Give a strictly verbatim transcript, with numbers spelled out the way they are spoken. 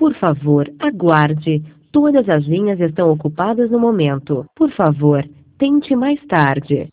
Por favor, aguarde. Todas as linhas estão ocupadas no momento. Por favor, tente mais tarde.